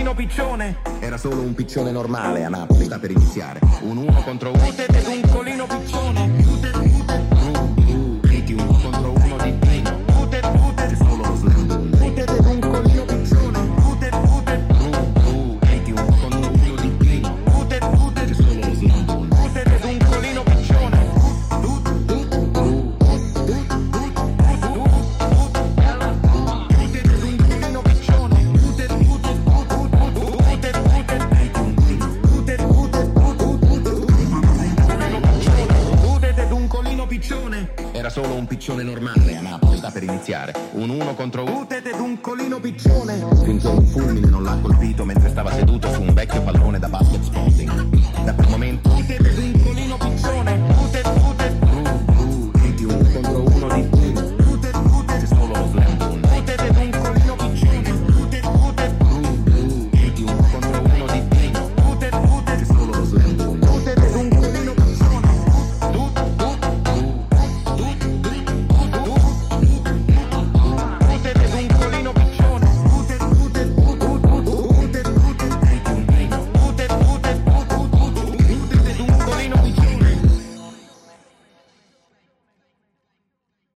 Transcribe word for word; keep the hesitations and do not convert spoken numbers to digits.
colino piccione. Era solo un piccione normale a Napoli, sta per iniziare. Un uno contro uno. Utete d'un colino piccione. Utete, utete. Uh, metti uno contro uno di Pino. Utete, utete. C'è solo lo slam. Utete d'un colino piccione. Utete, utete. Uh, uh, metti uno contro uno di Pino. Utete, utete. C'è solo lo slam. Utete d'un colino piccione. Era solo un piccione normale a Napoli, sta per iniziare. Un uno contro uno. Utete d'un colino piccione. Finché un fulmine non l'ha colpito mentre stava seduto su un vecchio pallone da basket spotting. Da quel momento Utete d'un colino